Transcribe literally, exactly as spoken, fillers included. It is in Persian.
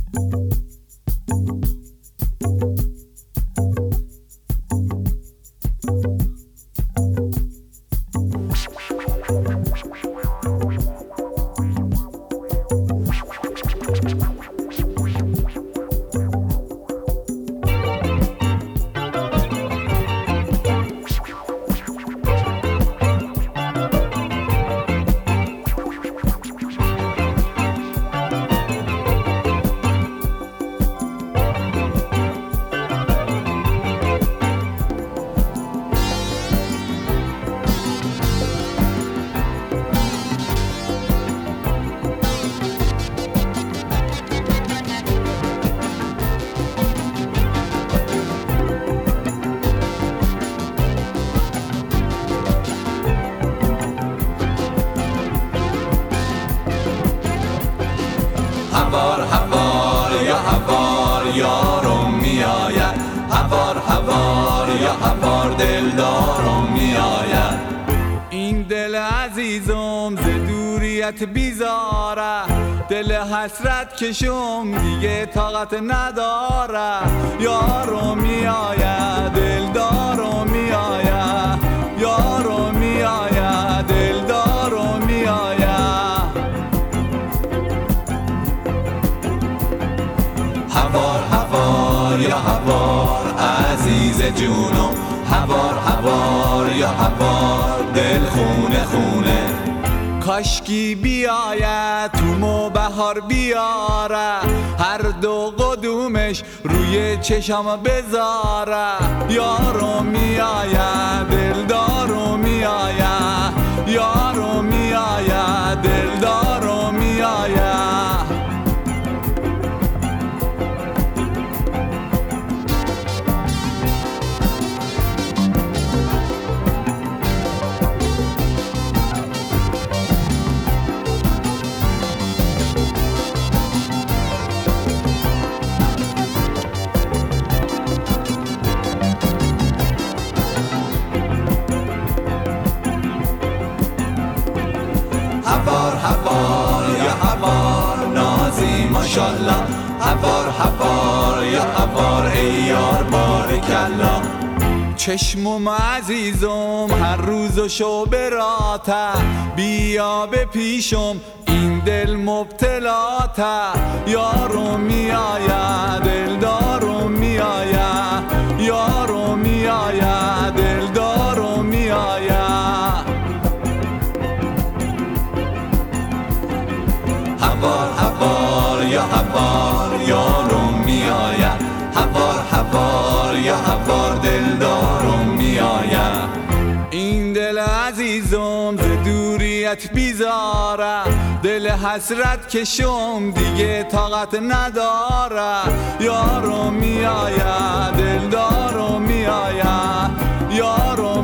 هوار هوار یا هوار یارم میآید، هوار هوار یا هوار دلدارم میآید. این دل عزیزم ز دوریت بیزاره، دل حسرت کشم دیگه طاقت نداره. یارم میآید دلدارم میآید، یارم میآید دلدارم میآید. هوار هوار یا هوار عزیز جونم، هوار هوار یا هوار دل خونه خونه. کاشکی بیاید تو مو بهار بیاره، هر دو قدومش روی چشم بذاره. یارو میآید دلدارو میآید، یارو میآید دلدارو میآید. هوار هوار یا هوار نازی ماشالله، هوار هوار یا هوار ای یار بارکالله. چشمم عزیزم هر روز و شب راته، بیا به پیشم این دل مبتلاته. یارو میآید دلدارو میآید، یارو میآید دلدارو میآید. هوار هوار یا هوار یارم میآید، هوار هوار یا هوار دلدارم میآید. این دل عزیزم ز دوریت بیزاره، دل حسرت کشم دیگه طاقت نداره. یارو میآید دلدارو میآید، یارو